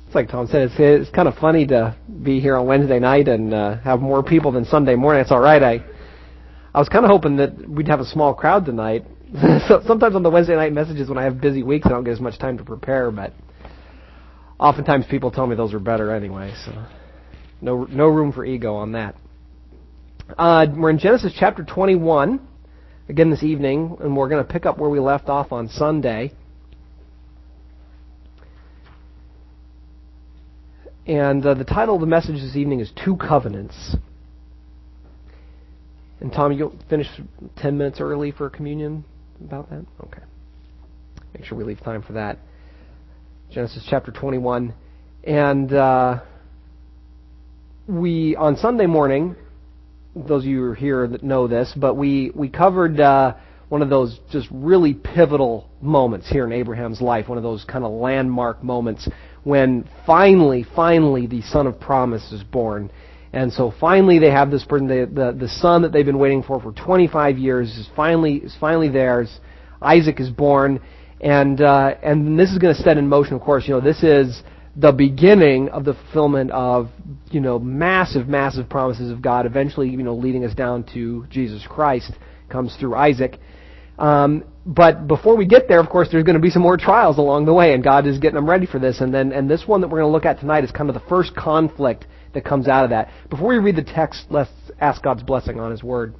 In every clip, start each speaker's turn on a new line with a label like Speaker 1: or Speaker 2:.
Speaker 1: It's like Tom said, it's kind of funny to be here on Wednesday night and have more people than Sunday morning. It's all right. I was kind of hoping that we'd have a small crowd tonight. So sometimes on the Wednesday night messages when I have busy weeks, I don't get as much time to prepare, but oftentimes people tell me those are better anyway, so no room for ego on that. We're in Genesis chapter 21 again this evening, and we're going to pick up where we left off on Sunday. And the title of the message this evening is Two Covenants. And Tom, you'll finish 10 minutes early for communion about that? Okay. Make sure we leave time for that. Genesis chapter 21. And we, on Sunday morning, those of you who are here that know this, but we covered one of those just really pivotal moments here in Abraham's life, one of those kind of landmark moments when finally the son of promise is born. And so finally they have this person, the son that they've been waiting for 25 years is finally theirs. Isaac is born, and this is going to set in motion, of course, this is the beginning of the fulfillment of, massive promises of God, eventually, leading us down to Jesus Christ, comes through Isaac. But before we get there, of course, there's going to be some more trials along the way, and God is getting them ready for this. And this one that we're going to look at tonight is kind of the first conflict that comes out of that. Before we read the text, let's ask God's blessing on His Word.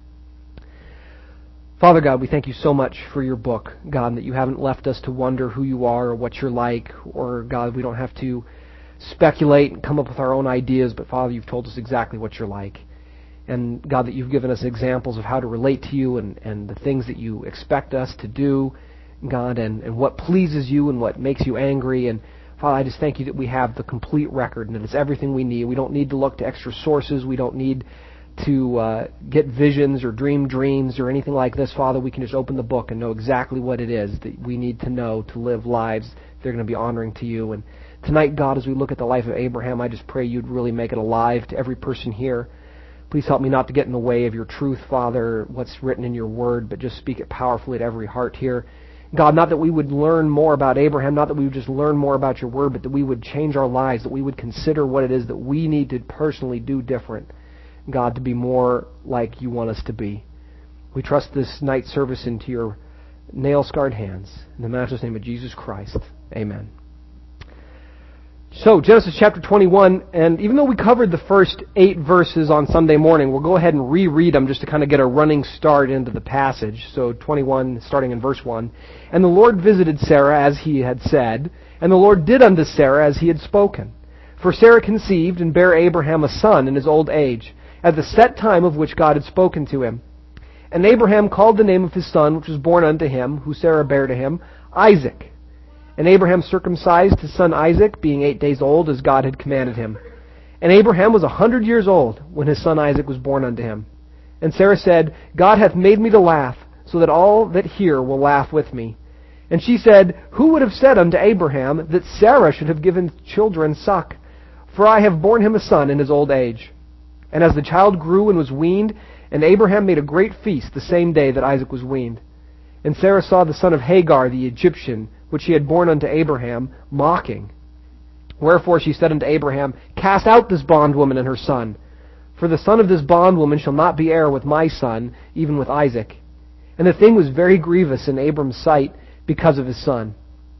Speaker 1: Father God, we thank you so much for your book, God, that you haven't left us to wonder who you are or what you're like, or, God, we don't have to speculate and come up with our own ideas, but, Father, you've told us exactly what you're like. And, God, that you've given us examples of how to relate to you and the things that you expect us to do, God, and what pleases you and what makes you angry. And, Father, I just thank you that we have the complete record and that it's everything we need. We don't need to look to extra sources. We don't need to get visions or dream dreams or anything like this. Father, we can just open the book and know exactly what it is that we need to know to live lives that are going to be honoring to you. And tonight, God, as we look at the life of Abraham, I just pray you'd really make it alive to every person here. Please help me not to get in the way of your truth, Father, what's written in your word, but just speak it powerfully to every heart here. God, not that we would learn more about Abraham, not that we would just learn more about your word, but that we would change our lives, that we would consider what it is that we need to personally do different, God, to be more like you want us to be. We trust this night service into your nail-scarred hands. In the matchless name of Jesus Christ, amen. So, Genesis chapter 21, and even though we covered the first 8 verses on Sunday morning, we'll go ahead and reread them just to kind of get a running start into the passage. So, 21, starting in verse 1. And the Lord visited Sarah as he had said, and the Lord did unto Sarah as he had spoken. For Sarah conceived and bare Abraham a son in his old age, at the set time of which God had spoken to him. And Abraham called the name of his son, which was born unto him, who Sarah bare to him, Isaac. And Abraham circumcised his son Isaac, being 8 days old, as God had commanded him. And Abraham was 100 years old when his son Isaac was born unto him. And Sarah said, God hath made me to laugh, so that all that hear will laugh with me. And she said, Who would have said unto Abraham that Sarah should have given children suck? For I have borne him a son in his old age. And as the child grew and was weaned, and Abraham made a great feast the same day that Isaac was weaned. And Sarah saw the son of Hagar the Egyptian, which she had borne unto Abraham, mocking. Wherefore she said unto Abraham, Cast out this bondwoman and her son, for the son of this bondwoman shall not be heir with my son, even with Isaac. And the thing was very grievous in Abram's sight because of his son.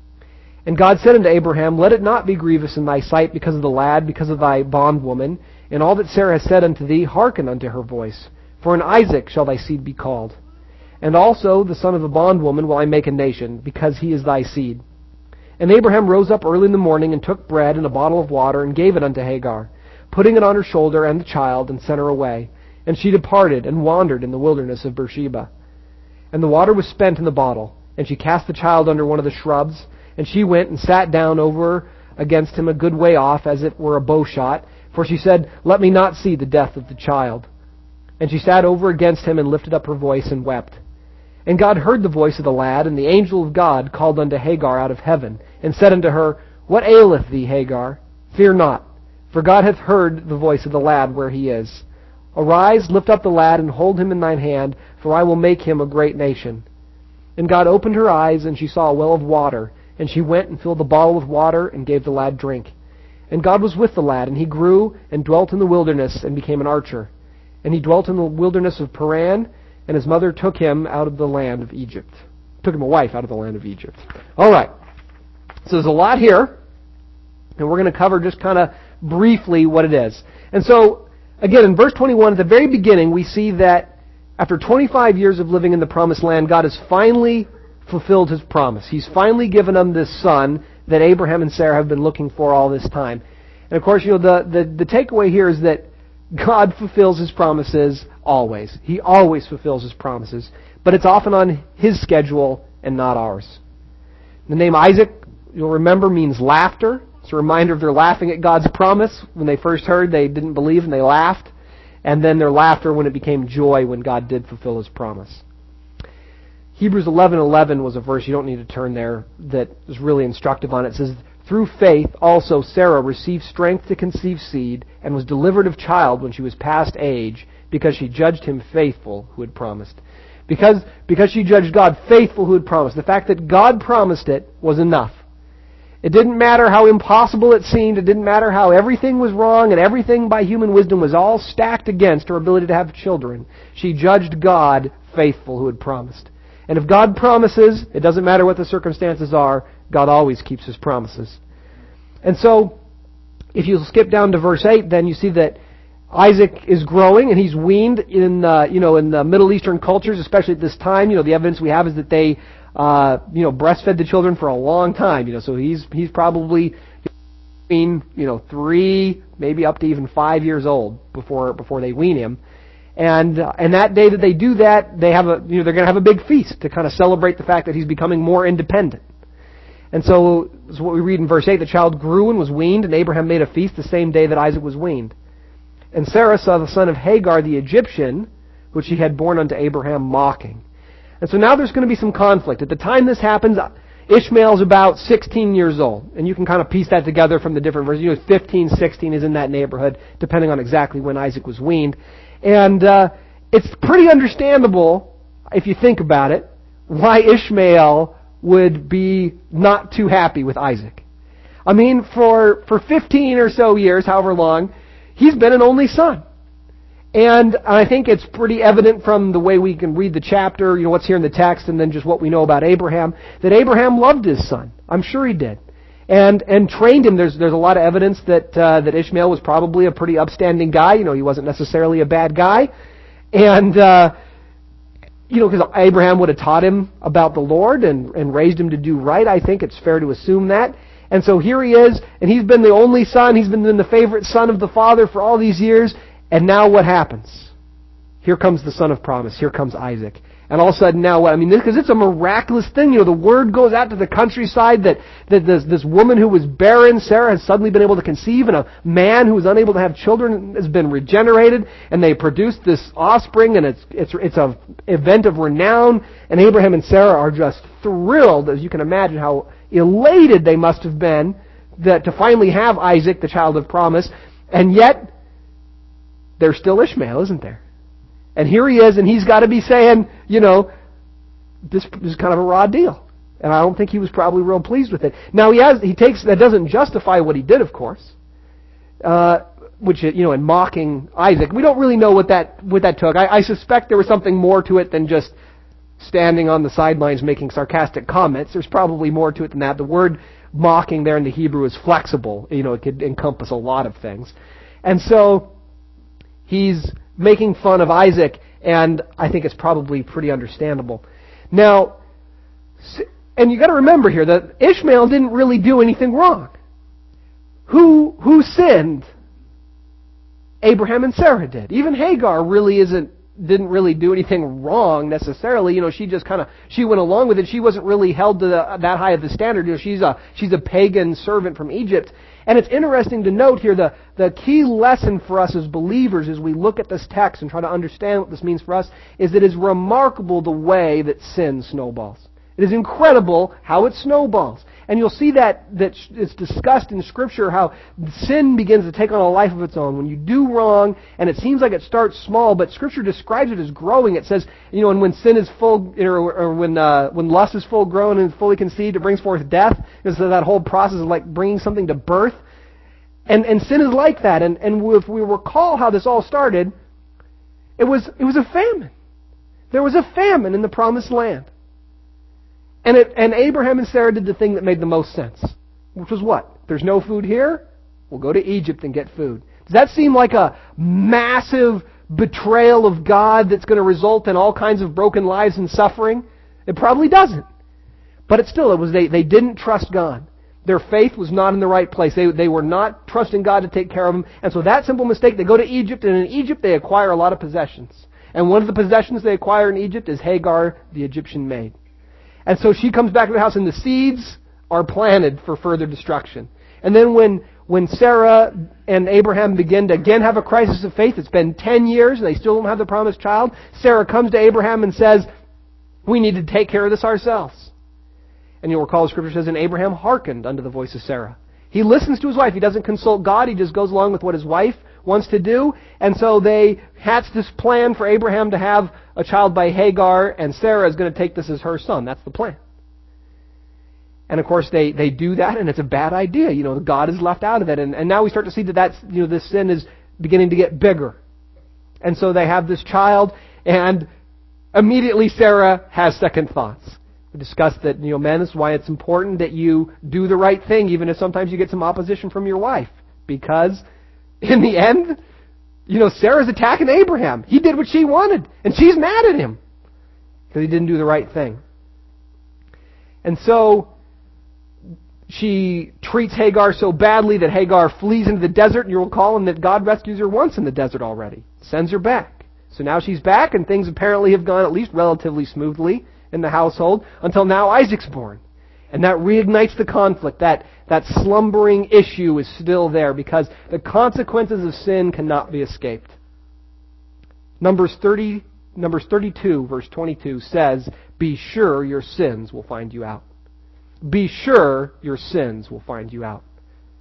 Speaker 1: And God said unto Abraham, Let it not be grievous in thy sight because of the lad, because of thy bondwoman. And all that Sarah has said unto thee, hearken unto her voice. For in Isaac shall thy seed be called. And also the son of the bondwoman will I make a nation, because he is thy seed. And Abraham rose up early in the morning, and took bread and a bottle of water, and gave it unto Hagar, putting it on her shoulder and the child, and sent her away. And she departed, and wandered in the wilderness of Beersheba. And the water was spent in the bottle, and she cast the child under one of the shrubs, and she went and sat down over against him a good way off, as it were a bow shot, for she said, Let me not see the death of the child. And she sat over against him, and lifted up her voice, and wept. And God heard the voice of the lad, and the angel of God called unto Hagar out of heaven, and said unto her, What aileth thee, Hagar? Fear not, for God hath heard the voice of the lad where he is. Arise, lift up the lad, and hold him in thine hand, for I will make him a great nation. And God opened her eyes, and she saw a well of water, and she went and filled the bottle with water, and gave the lad drink. And God was with the lad, and he grew and dwelt in the wilderness and became an archer. And he dwelt in the wilderness of Paran, and his mother took him out of the land of Egypt. Took him a wife out of the land of Egypt. All right. So there's a lot here, and we're going to cover just kind of briefly what it is. And so, again, in verse 21, at the very beginning, we see that after 25 years of living in the promised land, God has finally fulfilled his promise. He's finally given them this son that Abraham and Sarah have been looking for all this time. And of course, the takeaway here is that God fulfills his promises always. He always fulfills his promises. But it's often on his schedule and not ours. The name Isaac, you'll remember, means laughter. It's a reminder of their laughing at God's promise. When they first heard, they didn't believe and they laughed. And then their laughter when it became joy when God did fulfill his promise. Hebrews 11:11 was a verse, you don't need to turn there, that is really instructive on it. It says, through faith also Sarah received strength to conceive seed and was delivered of child when she was past age because she judged him faithful who had promised. Because she judged God faithful who had promised. The fact that God promised it was enough. It didn't matter how impossible it seemed. It didn't matter how everything was wrong and everything by human wisdom was all stacked against her ability to have children. She judged God faithful who had promised. And if God promises, it doesn't matter what the circumstances are, God always keeps his promises. And so, if you skip down to verse 8, then you see that Isaac is growing and he's weaned in the Middle Eastern cultures, especially at this time. The evidence we have is that they breastfed the children for a long time. So he's probably 3, maybe up to even 5 years old before they wean him. And that day that they do that, they're going to have a big feast to kind of celebrate the fact that he's becoming more independent. And so, this is what we read in verse 8. The child grew and was weaned, and Abraham made a feast the same day that Isaac was weaned. And Sarah saw the son of Hagar the Egyptian, which she had borne unto Abraham, mocking. And so now there's going to be some conflict. At the time this happens, Ishmael's about 16 years old. And you can kind of piece that together from the different verses. 15, 16 is in that neighborhood, depending on exactly when Isaac was weaned. And it's pretty understandable, if you think about it, why Ishmael would be not too happy with Isaac. I mean, for 15 or so years, however long, he's been an only son. And I think it's pretty evident from the way we can read the chapter, what's here in the text, and then just what we know about Abraham, that Abraham loved his son. I'm sure he did. And trained him. There's a lot of evidence that Ishmael was probably a pretty upstanding guy. He wasn't necessarily a bad guy. And, because Abraham would have taught him about the Lord and raised him to do right. I think it's fair to assume that. And so here he is, and he's been the only son. He's been the favorite son of the father for all these years. And now what happens? Here comes the son of promise. Here comes Isaac. And all of a sudden now what? Because it's a miraculous thing. The word goes out to the countryside that this woman who was barren, Sarah, has suddenly been able to conceive, and a man who was unable to have children has been regenerated, and they produced this offspring, and it's an event of renown, and Abraham and Sarah are just thrilled, as you can imagine how elated they must have been to finally have Isaac, the child of promise, and yet there's still Ishmael, isn't there? And here he is, and he's got to be saying, this is kind of a raw deal. And I don't think he was probably real pleased with it. Now that doesn't justify what he did, of course. Which, in mocking Isaac. We don't really know what that took. I suspect there was something more to it than just standing on the sidelines making sarcastic comments. There's probably more to it than that. The word mocking there in the Hebrew is flexible. It could encompass a lot of things. And so, he's making fun of Isaac, and I think it's probably pretty understandable. Now, and you got to remember here that Ishmael didn't really do anything wrong. Who sinned? Abraham and Sarah did. Even Hagar didn't really do anything wrong necessarily. She went along with it. She wasn't really held to that high of the standard. She's a pagan servant from Egypt. And it's interesting to note here the key lesson for us as believers as we look at this text and try to understand what this means for us is that it is remarkable the way that sin snowballs. It is incredible how it snowballs. And you'll see that it's discussed in Scripture how sin begins to take on a life of its own. When you do wrong, and it seems like it starts small, but Scripture describes it as growing. It says, and when sin is full, or when lust is full grown and fully conceived, it brings forth death. So that whole process of like bringing something to birth. And sin is like that. And if we recall how this all started, it was a famine. There was a famine in the promised land. And Abraham and Sarah did the thing that made the most sense, which was what? There's no food here? We'll go to Egypt and get food. Does that seem like a massive betrayal of God that's going to result in all kinds of broken lives and suffering? It probably doesn't. But they didn't trust God. Their faith was not in the right place. They were not trusting God to take care of them. And so that simple mistake, they go to Egypt, and in Egypt they acquire a lot of possessions. And one of the possessions they acquire in Egypt is Hagar, the Egyptian maid. And so she comes back to the house, and the seeds are planted for further destruction. And then when Sarah and Abraham begin to again have a crisis of faith, it's been 10 years and they still don't have the promised child, Sarah comes to Abraham and says, we need to take care of this ourselves. And you'll recall the scripture says, and Abraham hearkened unto the voice of Sarah. He listens to his wife. He doesn't consult God. He just goes along with what his wife wants to do. And so they hatch this plan for Abraham to have a child by Hagar, and Sarah is going to take this as her son. That's the plan. And of course they do that, and it's a bad idea. God is left out of it. And now we start to see that this sin is beginning to get bigger. And so they have this child, and immediately Sarah has second thoughts. We discussed that, men, this is why it's important that you do the right thing, even if sometimes you get some opposition from your wife. Because in the end, Sarah's attacking Abraham. He did what she wanted, and she's mad at him because he didn't do the right thing. And so she treats Hagar so badly that Hagar flees into the desert, and you'll recall him that God rescues her once in the desert already. Sends her back. So now she's back, and things apparently have gone at least relatively smoothly in the household until now Isaac's born. And that reignites the conflict. That slumbering issue is still there because the consequences of sin cannot be escaped. Numbers 32, verse 22 says, be sure your sins will find you out. Be sure your sins will find you out.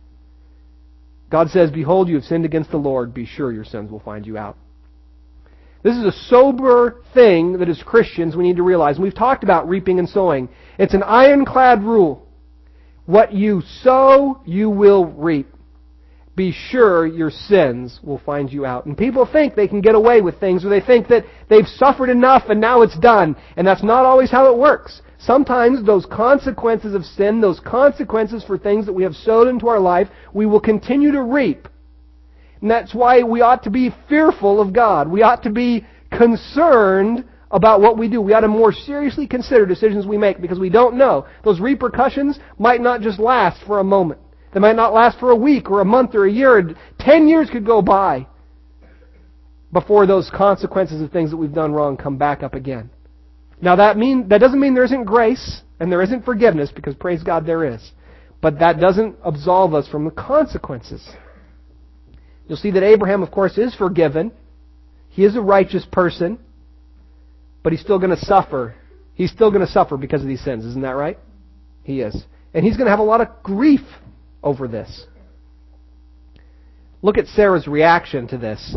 Speaker 1: God says, behold, you have sinned against the Lord. Be sure your sins will find you out. This is a sober thing that as Christians we need to realize. And we've talked about reaping and sowing. It's an ironclad rule. What you sow, you will reap. Be sure your sins will find you out. And people think they can get away with things, or they think that they've suffered enough and now it's done. And that's not always how it works. Sometimes those consequences of sin, those consequences for things that we have sowed into our life, we will continue to reap. And that's why we ought to be fearful of God. We ought to be concerned about what we do. We ought to more seriously consider decisions we make because we don't know. Those repercussions might not just last for a moment. They might not last for a week or a month or a year. 10 years could go by before those consequences of things that we've done wrong come back up again. Now that doesn't mean there isn't grace and there isn't forgiveness, because praise God there is. But that doesn't absolve us from the consequences. You'll see that Abraham, of course, is forgiven. He is a righteous person, but he's still going to suffer. He's still going to suffer because of these sins. Isn't that right? He is. And he's going to have a lot of grief over this. Look at Sarah's reaction to this.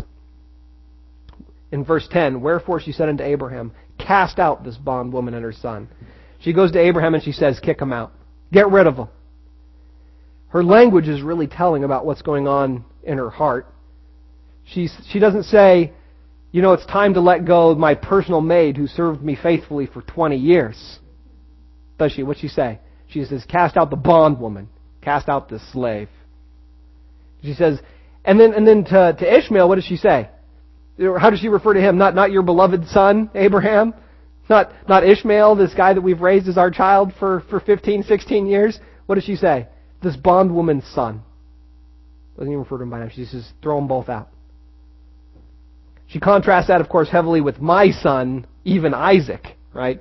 Speaker 1: In verse 10, wherefore she said unto Abraham, cast out this bondwoman and her son. She goes to Abraham and she says, kick him out. Get rid of him. Her language is really telling about what's going on in her heart. She doesn't say, it's time to let go of my personal maid who served me faithfully for 20 years. Does she? What's she say? She says, cast out the bondwoman. Cast out the slave. She says, and then to Ishmael, what does she say? How does she refer to him? Not your beloved son, Abraham? Not Ishmael, this guy that we've raised as our child for 15, 16 years? What does she say? This bondwoman's son. Doesn't even refer to him by name. She says, throw them both out. She contrasts that, of course, heavily with my son, even Isaac, right?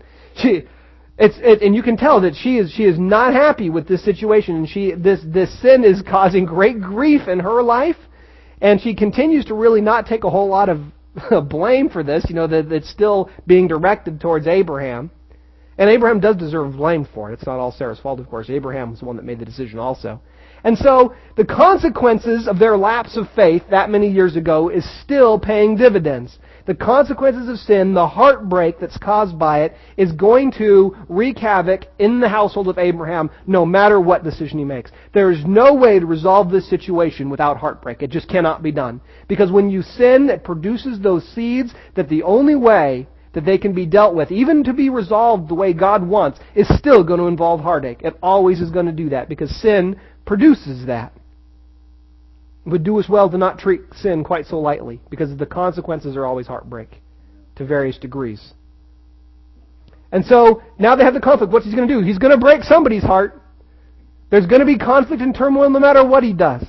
Speaker 1: And you can tell that she is not happy with this situation, and this sin is causing great grief in her life, and she continues to really not take a whole lot of blame for this. That it's still being directed towards Abraham, and Abraham does deserve blame for it. It's not all Sarah's fault, of course. Abraham was the one that made the decision also. And so the consequences of their lapse of faith that many years ago is still paying dividends. The consequences of sin, the heartbreak that's caused by it, is going to wreak havoc in the household of Abraham no matter what decision he makes. There is no way to resolve this situation without heartbreak. It just cannot be done. Because when you sin, it produces those seeds that the only way that they can be dealt with, even to be resolved the way God wants, is still going to involve heartache. It always is going to do that because sin produces that. It would do us well to not treat sin quite so lightly because the consequences are always heartbreak to various degrees. And so now they have the conflict. What's he going to do? He's going to break somebody's heart. There's going to be conflict and turmoil no matter what he does.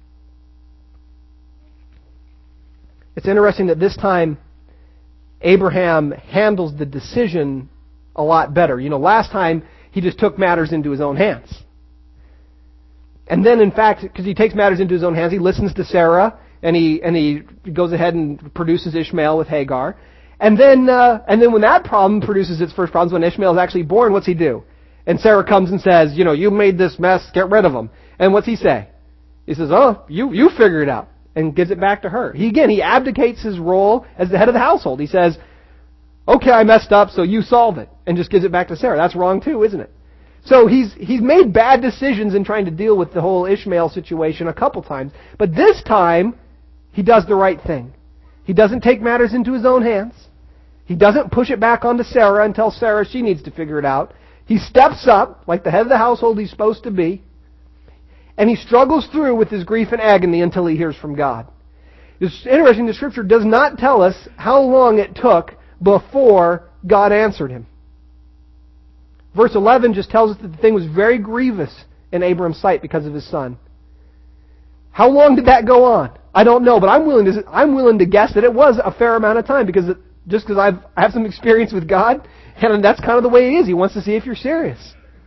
Speaker 1: It's interesting that this time Abraham handles the decision a lot better. You know, last time he just took matters into his own hands. And then, in fact, because he takes matters into his own hands, he listens to Sarah, and he goes ahead and produces Ishmael with Hagar. And then when that problem produces its first problems, when Ishmael is actually born, what's he do? And Sarah comes and says, you know, you made this mess, get rid of him. And what's he say? He says, oh, you figure it out, and gives it back to her. He abdicates his role as the head of the household. He says, okay, I messed up, so you solve it, and just gives it back to Sarah. That's wrong too, isn't it? So he's made bad decisions in trying to deal with the whole Ishmael situation a couple times. But this time, he does the right thing. He doesn't take matters into his own hands. He doesn't push it back onto Sarah and tell Sarah she needs to figure it out. He steps up, like the head of the household he's supposed to be, and he struggles through with his grief and agony until he hears from God. It's interesting, the Scripture does not tell us how long it took before God answered him. Verse 11 just tells us that the thing was very grievous in Abram's sight because of his son. How long did that go on? I don't know, but I'm willing to guess that it was a fair amount of time because I have some experience with God, and that's kind of the way He is. He wants to see if you're serious.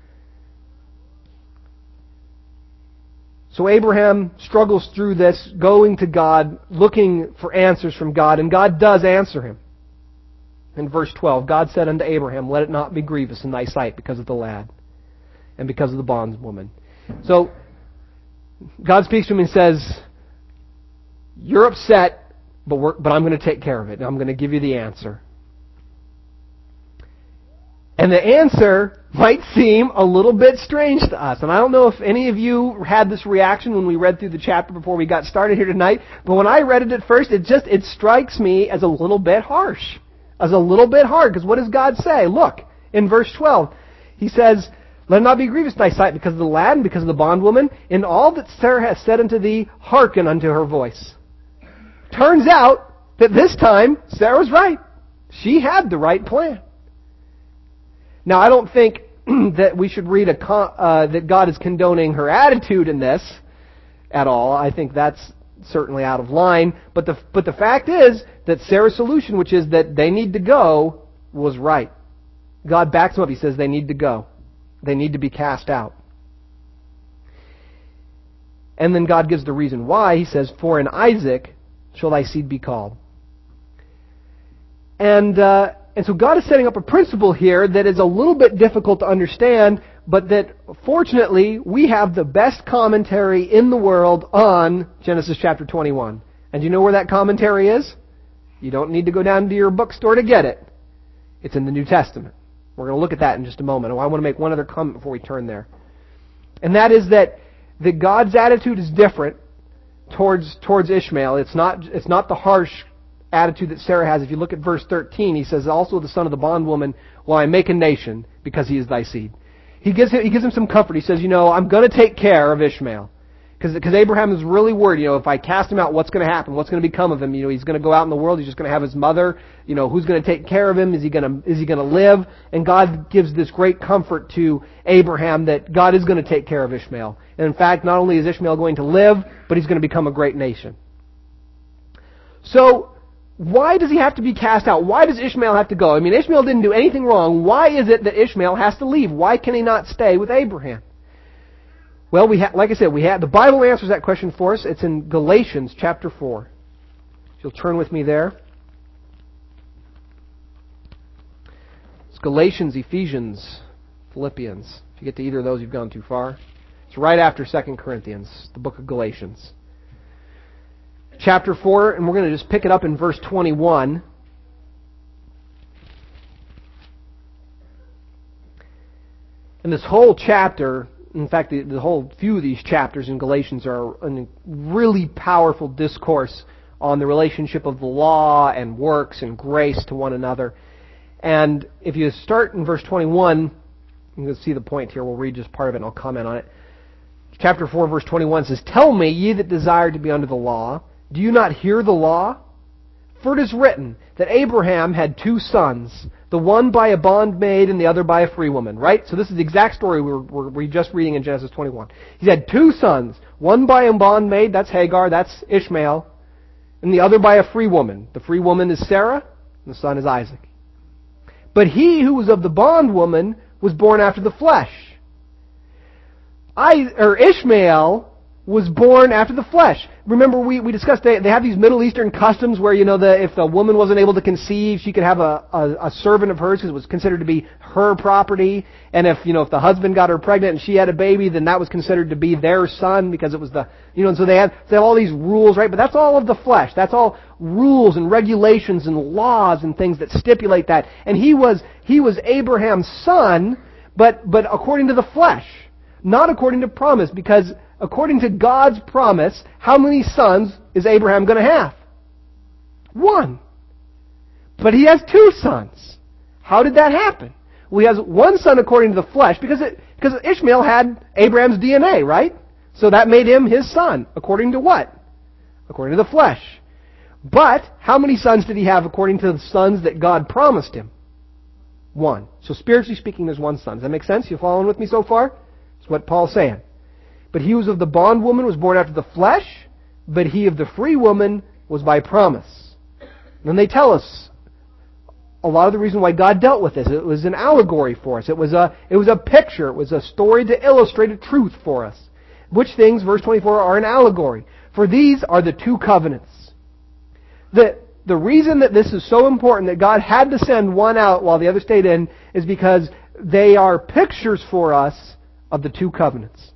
Speaker 1: So Abraham struggles through this, going to God, looking for answers from God, and God does answer him. In verse 12, God said unto Abraham, let it not be grievous in thy sight because of the lad and because of the bondwoman. So God speaks to him and says, you're upset, but I'm going to take care of it. And I'm going to give you the answer. And the answer might seem a little bit strange to us. And I don't know if any of you had this reaction when we read through the chapter before we got started here tonight. But when I read it at first, it strikes me as a little bit harsh. As a little bit hard, because what does God say? Look, in verse 12, He says, let it not be grievous in thy sight because of the lad and because of the bondwoman. In all that Sarah hath said unto thee, hearken unto her voice. Turns out that this time, Sarah was right. She had the right plan. Now, I don't think that we should read that God is condoning her attitude in this at all. I think that's certainly out of line. But the fact is that Sarah's solution, which is that they need to go, was right. God backs them up. He says they need to go. They need to be cast out. And then God gives the reason why. He says, for in Isaac shall thy seed be called. And so God is setting up a principle here that is a little bit difficult to understand, but that fortunately we have the best commentary in the world on Genesis chapter 21. And do you know where that commentary is? You don't need to go down to your bookstore to get it. It's in the New Testament. We're going to look at that in just a moment. I want to make one other comment before we turn there. And that is that God's attitude is different towards Ishmael. It's not the harsh attitude that Sarah has. If you look at verse 13, He says, also the son of the bondwoman will I make a nation because he is thy seed. He gives him some comfort. He says, I'm going to take care of Ishmael. Because Abraham is really worried, if I cast him out, what's going to happen? What's going to become of him? He's going to go out in the world. He's just going to have his mother. Who's going to take care of him? Is he going to live? And God gives this great comfort to Abraham that God is going to take care of Ishmael. And in fact, not only is Ishmael going to live, but he's going to become a great nation. So, why does he have to be cast out? Why does Ishmael have to go? Ishmael didn't do anything wrong. Why is it that Ishmael has to leave? Why can he not stay with Abraham? Well, like I said, the Bible answers that question for us. It's in Galatians chapter 4. If you'll turn with me there. It's Galatians, Ephesians, Philippians. If you get to either of those, you've gone too far. It's right after 2 Corinthians, the book of Galatians. Chapter 4, and we're going to just pick it up in verse 21. And this whole chapter, in fact, the whole few of these chapters in Galatians are a really powerful discourse on the relationship of the law and works and grace to one another. And if you start in verse 21, you can see the point here. We'll read just part of it and I'll comment on it. Chapter 4, verse 21 says, "Tell me, ye that desire to be under the law, do you not hear the law? For it is written that Abraham had 2 sons, the one by a bondmaid and the other by a free woman." Right? So this is the exact story we're just reading in Genesis 21. He had 2 sons, one by a bondmaid, that's Hagar, that's Ishmael, and the other by a free woman. The free woman is Sarah, and the son is Isaac. "But he who was of the bondwoman was born after the flesh." Ishmael was born after the flesh. Remember, we discussed they have these Middle Eastern customs where, if a woman wasn't able to conceive, she could have a servant of hers because it was considered to be her property. And if the husband got her pregnant and she had a baby, then that was considered to be their son because it was and so they have all these rules, right? But that's all of the flesh. That's all rules and regulations and laws and things that stipulate that. And he was Abraham's son, but according to the flesh, not according to promise, because according to God's promise, how many sons is Abraham going to have? 1. But he has 2 sons. How did that happen? Well, he has 1 son according to the flesh, because Ishmael had Abraham's DNA, right? So that made him his son. According to what? According to the flesh. But how many sons did he have according to the sons that God promised him? 1. So spiritually speaking, there's 1 son. Does that make sense? You following with me so far? That's what Paul's saying. "But he who was of the bondwoman was born after the flesh, but he of the free woman was by promise." And they tell us a lot of the reason why God dealt with this. It was an allegory for us. It was a picture. It was a story to illustrate a truth for us. Which things, verse 24, are an allegory? "For these are the 2 covenants." The reason that this is so important, that God had to send one out while the other stayed in, is because they are pictures for us of the 2 covenants.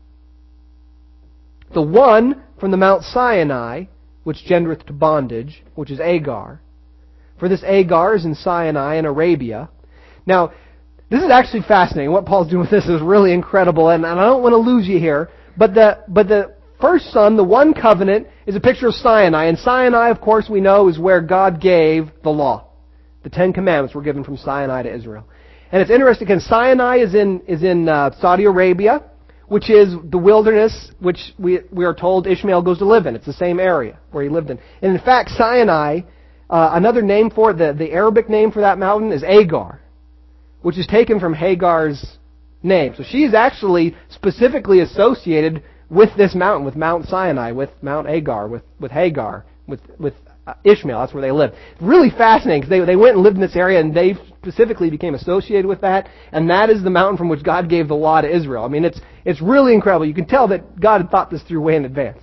Speaker 1: The one from the Mount Sinai, which gendereth to bondage, which is Agar. For this Agar is in Sinai in Arabia. Now, this is actually fascinating. What Paul's doing with this is really incredible, and I don't want to lose you here. But the first son, the one covenant, is a picture of Sinai. And Sinai, of course, we know is where God gave the law. The 10 Commandments were given from Sinai to Israel. And it's interesting because Sinai is in Saudi Arabia, which is the wilderness which we are told Ishmael goes to live in. It's the same area where he lived in. And in fact, Sinai, another name for it, the Arabic name for that mountain is Agar, which is taken from Hagar's name. So she is actually specifically associated with this mountain, with Mount Sinai, with Mount Agar, with Hagar, with Ishmael. That's where they lived. Really fascinating because they went and lived in this area and they specifically became associated with that. And that is the mountain from which God gave the law to Israel. I mean, it's really incredible. You can tell that God had thought this through way in advance.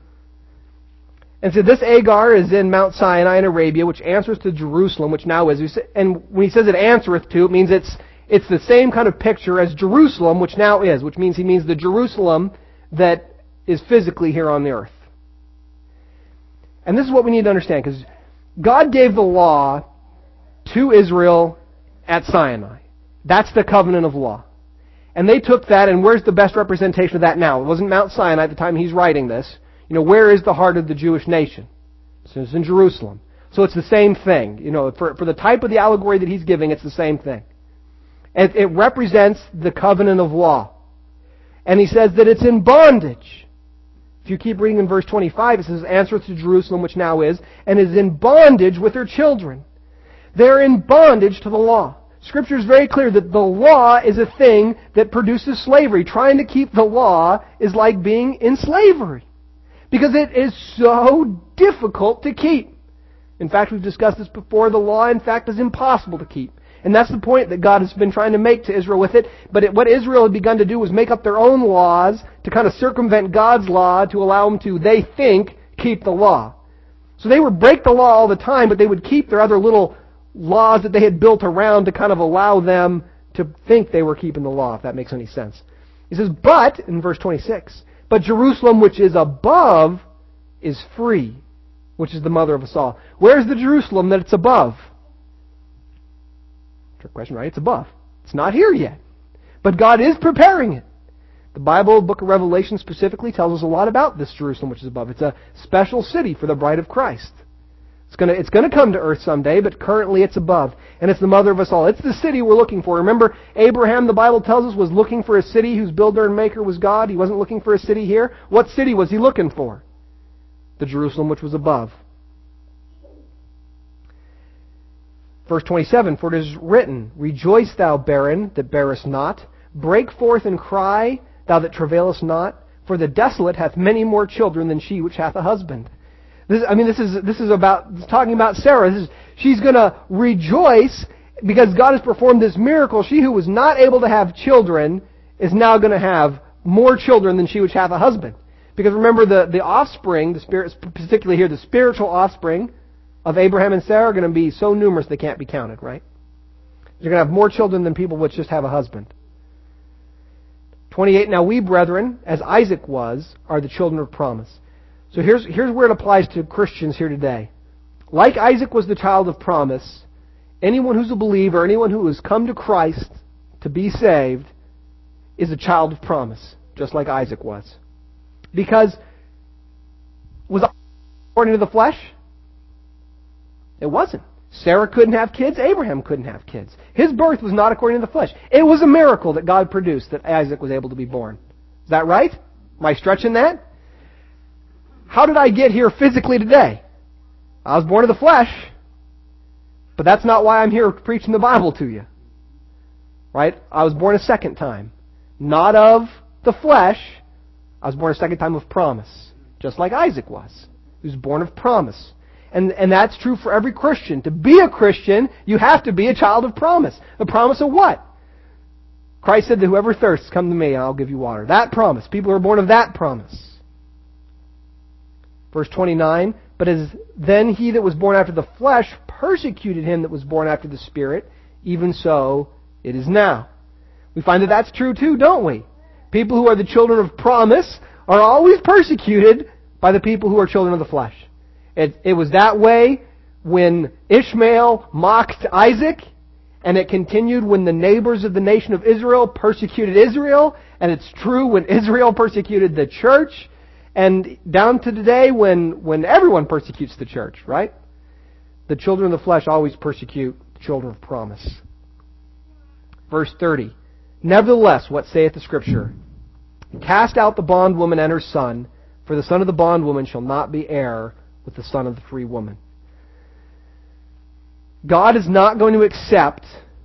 Speaker 1: And so this Agar is in Mount Sinai in Arabia, which answers to Jerusalem, which now is. And when he says it answereth to, it means it's the same kind of picture as Jerusalem, which now is, which means he means the Jerusalem that is physically here on the earth. And this is what we need to understand, because God gave the law to Israel at Sinai. That's the covenant of law. And they took that, and where's the best representation of that now? It wasn't Mount Sinai at the time he's writing this. Where is the heart of the Jewish nation? So it's in Jerusalem. So it's the same thing. For the type of the allegory that he's giving, it's the same thing. And it represents the covenant of law. And he says that it's in bondage. If you keep reading in verse 25, it says, "Answereth to Jerusalem, which now is, and is in bondage with her children." They're in bondage to the law. Scripture is very clear that the law is a thing that produces slavery. Trying to keep the law is like being in slavery, because it is so difficult to keep. In fact, we've discussed this before. The law, in fact, is impossible to keep. And that's the point that God has been trying to make to Israel with it. But what Israel had begun to do was make up their own laws to kind of circumvent God's law to allow them to, they think, keep the law. So they would break the law all the time, but they would keep their other little laws that they had built around to kind of allow them to think they were keeping the law, if that makes any sense. He says, but, in verse 26, but Jerusalem which is above is free, which is the mother of us all. Where's the Jerusalem that it's above? Trick question, right? It's above. It's not here yet. But God is preparing it. The Bible, book of Revelation specifically, tells us a lot about this Jerusalem which is above. It's a special city for the bride of Christ. It's going to come to earth someday, but currently it's above. And it's the mother of us all. It's the city we're looking for. Remember, Abraham, the Bible tells us, was looking for a city whose builder and maker was God. He wasn't looking for a city here. What city was he looking for? The Jerusalem which was above. Verse 27, for it is written, rejoice thou barren that bearest not, break forth and cry, thou that travailest not, for the desolate hath many more children than she which hath a husband. This is about talking about Sarah. She's going to rejoice because God has performed this miracle. She who was not able to have children is now going to have more children than she which hath a husband. Because remember, the offspring, particularly here, the spiritual offspring of Abraham and Sarah are going to be so numerous they can't be counted, right? You're going to have more children than people which just have a husband. 28, now we, brethren, as Isaac was, are the children of promise. So here's where it applies to Christians here today. Like Isaac was the child of promise, anyone who's a believer, anyone who has come to Christ to be saved, is a child of promise, just like Isaac was. Because, was Isaac according to the flesh? It wasn't. Sarah couldn't have kids, Abraham couldn't have kids. His birth was not according to the flesh. It was a miracle that God produced that Isaac was able to be born. Is that right? Am I stretching that? How did I get here physically today? I was born of the flesh, but that's not why I'm here preaching the Bible to you. Right? I was born a second time. Not of the flesh. I was born a second time of promise. Just like Isaac was. He was born of promise. And that's true for every Christian. To be a Christian, you have to be a child of promise. The promise of what? Christ said that whoever thirsts, come to me and I'll give you water. That promise. People are born of that promise. Verse 29, but as then he that was born after the flesh persecuted him that was born after the Spirit, even so it is now. We find that that's true too, don't we? People who are the children of promise are always persecuted by the people who are children of the flesh. It was that way when Ishmael mocked Isaac, and it continued when the neighbors of the nation of Israel persecuted Israel, and it's true when Israel persecuted the church, and down to today when everyone persecutes the church, right? The children of the flesh always persecute the children of promise. Verse 30, nevertheless, what saith the Scripture? Cast out the bondwoman and her son, for the son of the bondwoman shall not be heir with the son of the free woman. God is not going to accept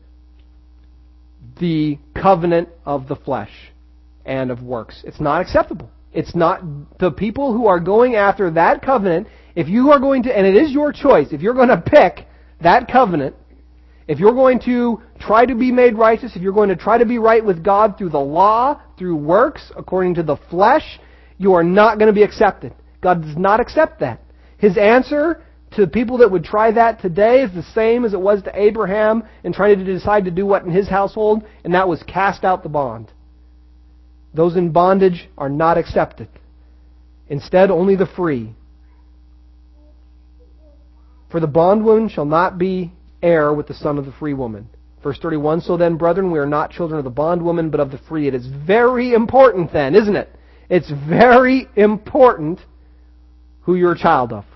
Speaker 1: the covenant of the flesh and of works. It's not acceptable. It's not the people who are going after that covenant. If you are going to, and it is your choice, if you're going to pick that covenant, if you're going to try to be made righteous, if you're going to try to be right with God through the law, through works, according to the flesh, you are not going to be accepted. God does not accept that. His answer to people that would try that today is the same as it was to Abraham in trying to decide to do what in his household, and that was cast out the bond. Those in bondage are not accepted. Instead, only the free. For the bondwoman shall not be heir with the son of the free woman. Verse 31, so then, brethren, we are not children of the bondwoman, but of the free. It is very important then, isn't it? It's very important who you're a child of.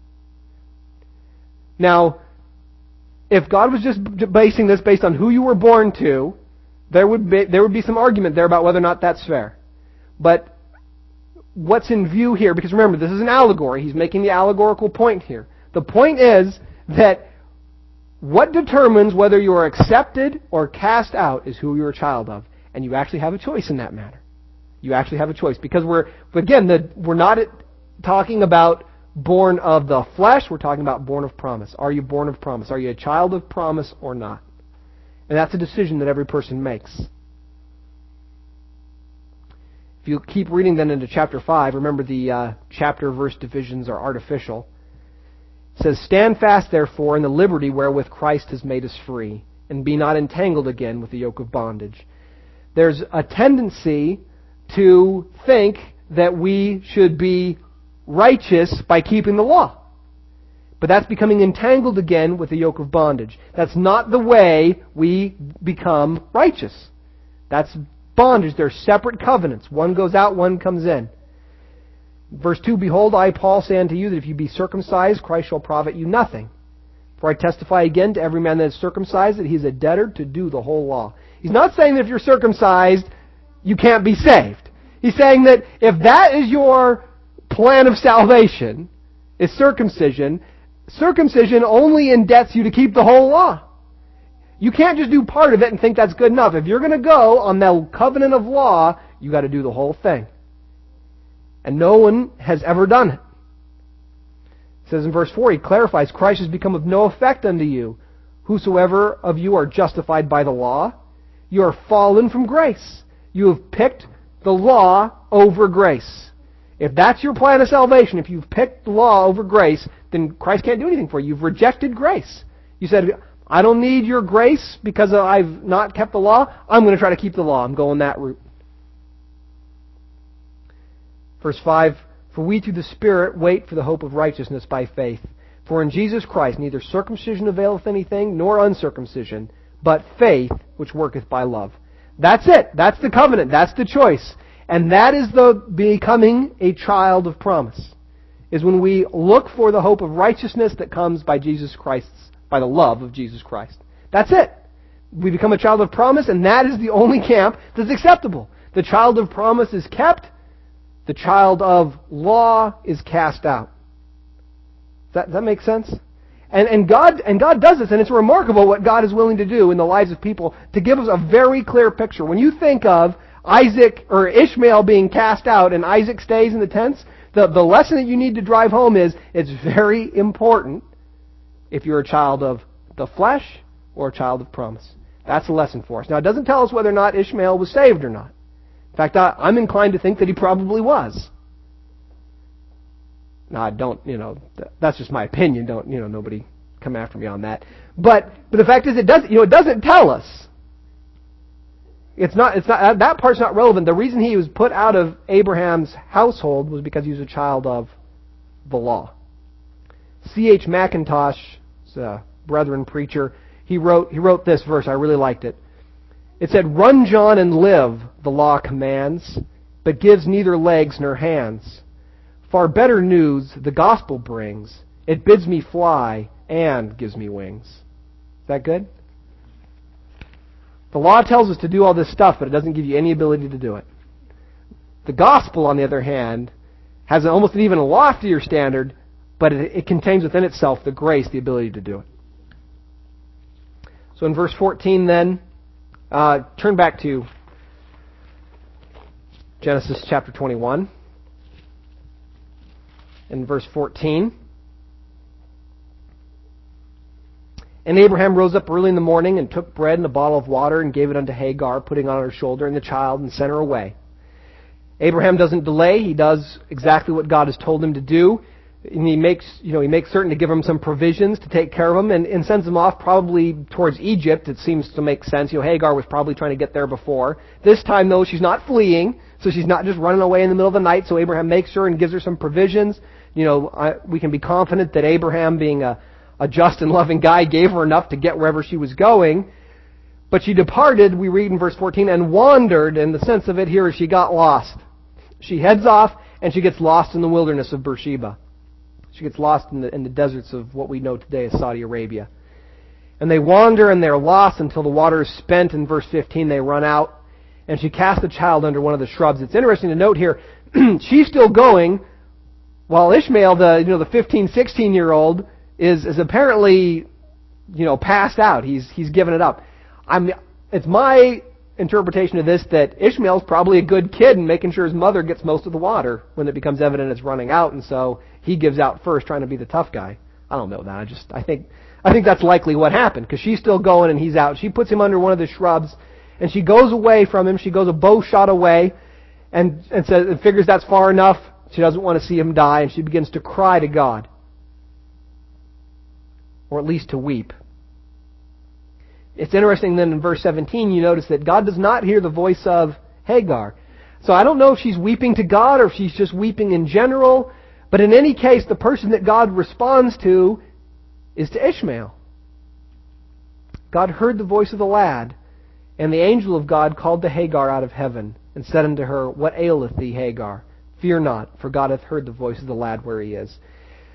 Speaker 1: Now, if God was just basing this based on who you were born to, there would be some argument there about whether or not that's fair. But what's in view here, because remember, this is an allegory. He's making the allegorical point here. The point is that what determines whether you are accepted or cast out is who you're a child of. And you actually have a choice in that matter. You actually have a choice. Because we're not talking about born of the flesh, we're talking about born of promise. Are you born of promise? Are you a child of promise or not? And that's a decision that every person makes. If you keep reading then into chapter 5, remember the chapter-verse divisions are artificial. It says, stand fast, therefore, in the liberty wherewith Christ has made us free, and be not entangled again with the yoke of bondage. There's a tendency to think that we should be righteous by keeping the law. But that's becoming entangled again with the yoke of bondage. That's not the way we become righteous. That's bondage. They're separate covenants. One goes out, one comes in. Verse 2, Behold, I, Paul, say unto you that if you be circumcised, Christ shall profit you nothing. For I testify again to every man that is circumcised that he is a debtor to do the whole law. He's not saying that if you're circumcised, you can't be saved. He's saying that if that is your plan of salvation, is circumcision, circumcision only indebts you to keep the whole law. You can't just do part of it and think that's good enough. If you're going to go on the covenant of law, you got to do the whole thing. And no one has ever done it. It says in verse 4, he clarifies, Christ has become of no effect unto you. Whosoever of you are justified by the law, you are fallen from grace. You have picked the law over grace. If that's your plan of salvation, if you've picked the law over grace, then Christ can't do anything for you. You've rejected grace. You said, I don't need your grace because I've not kept the law. I'm going to try to keep the law. I'm going that route. Verse 5, For we through the Spirit wait for the hope of righteousness by faith. For in Jesus Christ neither circumcision availeth anything, nor uncircumcision, but faith which worketh by love. That's it. That's the covenant. That's the choice. And that is the becoming a child of promise. Is when we look for the hope of righteousness that comes by Jesus Christ's, by the love of Jesus Christ. That's it. We become a child of promise, and that is the only camp that's acceptable. The child of promise is kept. The child of law is cast out. Does that make sense? And God does this, and it's remarkable what God is willing to do in the lives of people to give us a very clear picture. When you think of Isaac or Ishmael being cast out and Isaac stays in the tents, the lesson that you need to drive home is it's very important if you're a child of the flesh or a child of promise. That's a lesson for us. Now, it doesn't tell us whether or not Ishmael was saved or not. In fact, I'm inclined to think that he probably was. Now, I don't, that's just my opinion. Don't, nobody come after me on that. But the fact is, it doesn't tell us. It's not, that part's not relevant. The reason he was put out of Abraham's household was because he was a child of the law. C.H. McIntosh, a Brethren preacher, he wrote this verse. I really liked it. It said, Run, John, and live, the law commands, but gives neither legs nor hands. Far better news the gospel brings. It bids me fly and gives me wings. Is that good? The law tells us to do all this stuff, but it doesn't give you any ability to do it. The gospel, on the other hand, has almost an even loftier standard, but it contains within itself the grace, the ability to do it. So in verse 14 then, turn back to Genesis chapter 21. In verse 14. And Abraham rose up early in the morning and took bread and a bottle of water and gave it unto Hagar, putting on her shoulder and the child, and sent her away. Abraham doesn't delay. He does exactly what God has told him to do. And he makes certain to give him some provisions to take care of him and sends him off probably towards Egypt. It seems to make sense. Hagar was probably trying to get there before. This time, though, she's not fleeing, so she's not just running away in the middle of the night. So Abraham makes her and gives her some provisions. We can be confident that Abraham, being a just and loving guy, gave her enough to get wherever she was going. But she departed, we read in verse 14, and wandered, and the sense of it here is she got lost. She heads off, and she gets lost in the wilderness of Beersheba. She gets lost in the deserts of what we know today as Saudi Arabia. And they wander, and they're lost until the water is spent. In verse 15, they run out, and she casts the child under one of the shrubs. It's interesting to note here, she's still going, while Ishmael, the 15, 16-year-old, is apparently, passed out. He's given it up. It's my interpretation of this that Ishmael's probably a good kid and making sure his mother gets most of the water when it becomes evident it's running out, and so he gives out first, trying to be the tough guy. I don't know that. I think that's likely what happened, because she's still going and he's out. She puts him under one of the shrubs, and she goes away from him. She goes a bow shot away, and figures that's far enough. She doesn't want to see him die, and she begins to cry to God, or at least to weep. It's interesting then in verse 17 you notice that God does not hear the voice of Hagar. So I don't know if she's weeping to God or if she's just weeping in general, but in any case, the person that God responds to is to Ishmael. God heard the voice of the lad, and the angel of God called to Hagar out of heaven, and said unto her, What aileth thee, Hagar? Fear not, for God hath heard the voice of the lad where he is.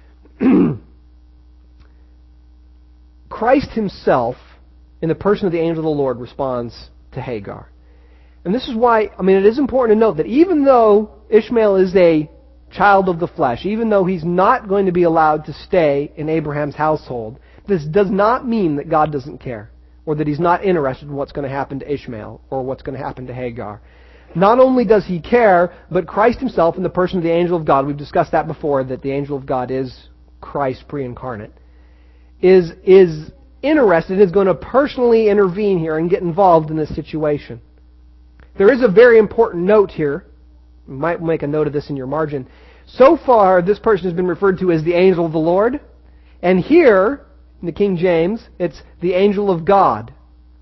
Speaker 1: Christ himself, in the person of the angel of the Lord, responds to Hagar. And this is why, it is important to note that even though Ishmael is a child of the flesh, even though he's not going to be allowed to stay in Abraham's household, this does not mean that God doesn't care, or that he's not interested in what's going to happen to Ishmael, or what's going to happen to Hagar. Not only does he care, but Christ himself, in the person of the angel of God, we've discussed that before, that the angel of God is Christ pre-incarnate, is interested, is going to personally intervene here and get involved in this situation. There is a very important note here. You might make a note of this in your margin. So far, this person has been referred to as the angel of the Lord. And here, in the King James, it's the angel of God.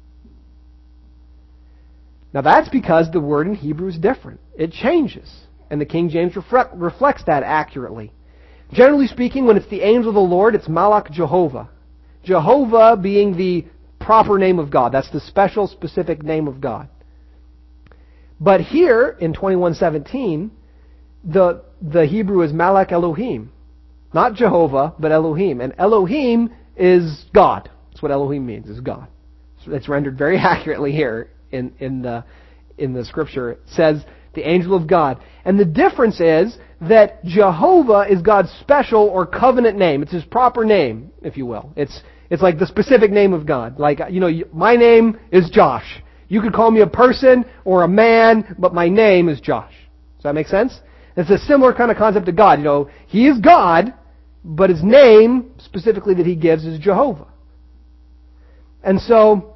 Speaker 1: Now that's because the word in Hebrew is different. It changes. And the King James reflects that accurately. Generally speaking, when it's the angel of the Lord, it's Malach Jehovah. Jehovah being the proper name of God. That's the special, specific name of God. But here, in 21:17, the Hebrew is Malach Elohim. Not Jehovah, but Elohim. And Elohim is God. That's what Elohim means, is God. So it's rendered very accurately here in the Scripture. It says the angel of God. And the difference is that Jehovah is God's special or covenant name. It's his proper name, if you will. It's like the specific name of God. Like, my name is Josh. You could call me a person or a man, but my name is Josh. Does that make sense? It's a similar kind of concept to God. He is God, but his name, specifically that he gives, is Jehovah. And so,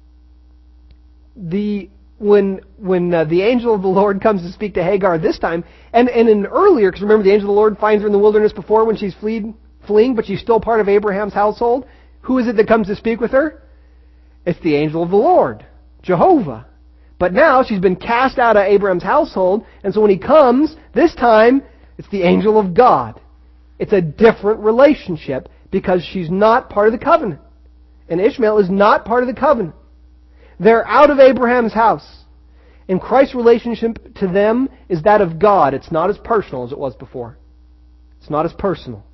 Speaker 1: when the angel of the Lord comes to speak to Hagar this time, and in earlier, because remember the angel of the Lord finds her in the wilderness before when she's fleeing, but she's still part of Abraham's household. Who is it that comes to speak with her? It's the angel of the Lord, Jehovah. But now she's been cast out of Abraham's household, and so when he comes, this time, it's the angel of God. It's a different relationship because she's not part of the covenant. And Ishmael is not part of the covenant. They're out of Abraham's house. And Christ's relationship to them is that of God. It's not as personal as it was before. It's not as personal.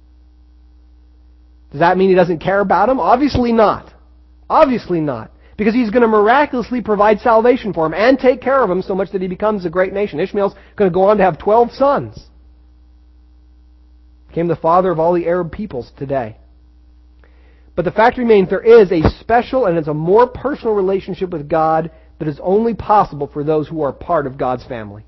Speaker 1: Does that mean he doesn't care about them? Obviously not. Obviously not. Because he's going to miraculously provide salvation for him and take care of him so much that he becomes a great nation. Ishmael's going to go on to have 12 sons. Became the father of all the Arab peoples today. But the fact remains there is a special and it's a more personal relationship with God that is only possible for those who are part of God's family.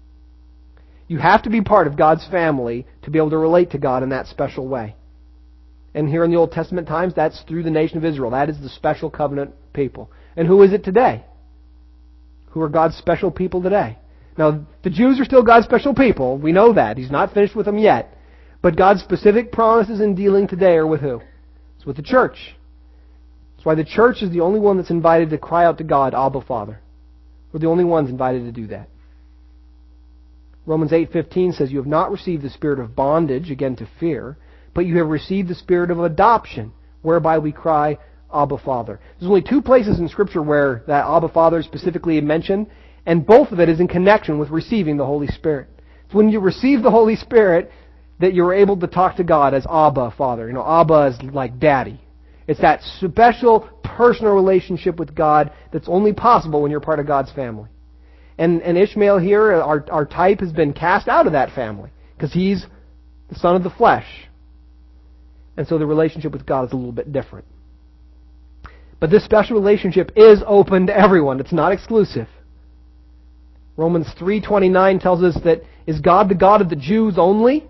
Speaker 1: You have to be part of God's family to be able to relate to God in that special way. And here in the Old Testament times, that's through the nation of Israel. That is the special covenant people. And who is it today? Who are God's special people today? Now, the Jews are still God's special people. We know that. He's not finished with them yet. But God's specific promises in dealing today are with who? It's with the church. That's why the church is the only one that's invited to cry out to God, Abba, Father. We're the only ones invited to do that. Romans 8:15 says, You have not received the spirit of bondage, again to fear, but you have received the spirit of adoption, whereby we cry, Abba, Father. There's only two places in Scripture where that Abba, Father is specifically mentioned, and both of it is in connection with receiving the Holy Spirit. It's when you receive the Holy Spirit that you're able to talk to God as Abba, Father. Abba is like Daddy. It's that special, personal relationship with God that's only possible when you're part of God's family. And Ishmael here, our type, has been cast out of that family because he's the son of the flesh. And so the relationship with God is a little bit different. But this special relationship is open to everyone. It's not exclusive. Romans 3:29 tells us that, is God the God of the Jews only?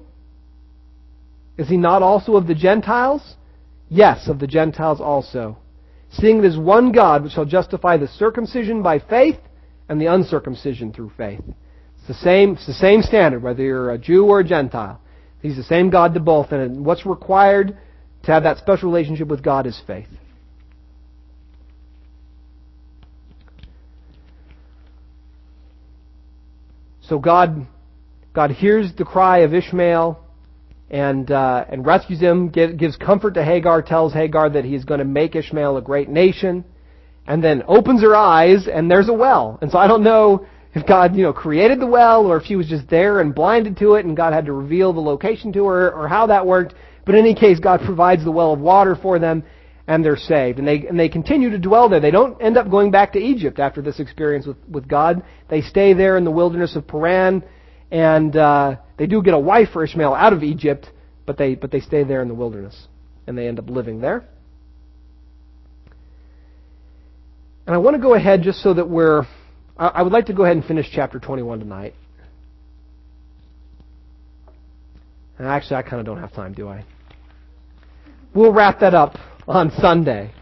Speaker 1: Is he not also of the Gentiles? Yes, of the Gentiles also. Seeing it is one God which shall justify the circumcision by faith and the uncircumcision through faith. It's the same standard, whether you're a Jew or a Gentile. He's the same God to both, and what's required to have that special relationship with God is faith. So God hears the cry of Ishmael and rescues him, gives comfort to Hagar, tells Hagar that he is going to make Ishmael a great nation, and then opens her eyes and there's a well. And so I don't know if God, created the well or if she was just there and blinded to it and God had to reveal the location to her or how that worked. But in any case, God provides the well of water for them and they're saved. And they continue to dwell there. They don't end up going back to Egypt after this experience with God. They stay there in the wilderness of Paran, and they do get a wife for Ishmael out of Egypt, but they stay there in the wilderness. And they end up living there. And I want to go ahead just so that I would like to go ahead and finish chapter 21 tonight. And actually, I kind of don't have time, do I? We'll wrap that up on Sunday.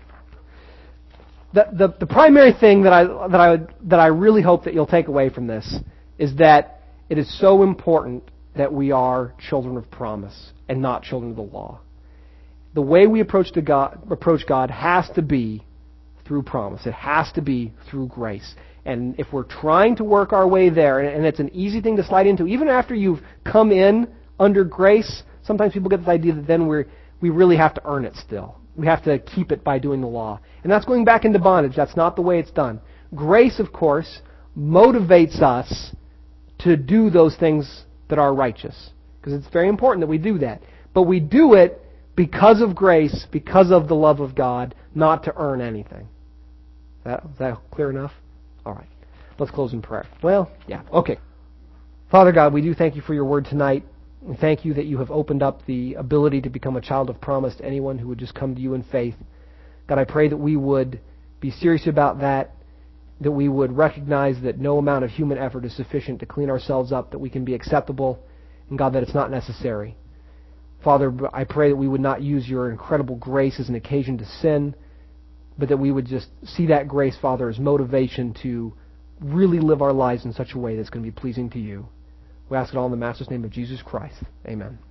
Speaker 1: The primary thing that I really hope that you'll take away from this is that it is so important that we are children of promise and not children of the law. The way we approach God has to be through promise. It has to be through grace. And if we're trying to work our way there, and it's an easy thing to slide into, even after you've come in under grace, sometimes people get this idea that then we really have to earn it still. We have to keep it by doing the law. And that's going back into bondage. That's not the way it's done. Grace, of course, motivates us to do those things that are righteous. Because it's very important that we do that. But we do it because of grace, because of the love of God, not to earn anything. Is that clear enough? All right. Let's close in prayer. Well, yeah. Okay. Father God, we do thank you for your word tonight. We thank you that you have opened up the ability to become a child of promise to anyone who would just come to you in faith. God, I pray that we would be serious about that we would recognize that no amount of human effort is sufficient to clean ourselves up, that we can be acceptable, and God, that it's not necessary. Father, I pray that we would not use your incredible grace as an occasion to sin, but that we would just see that grace, Father, as motivation to really live our lives in such a way that's going to be pleasing to you. We ask it all in the Master's name of Jesus Christ. Amen.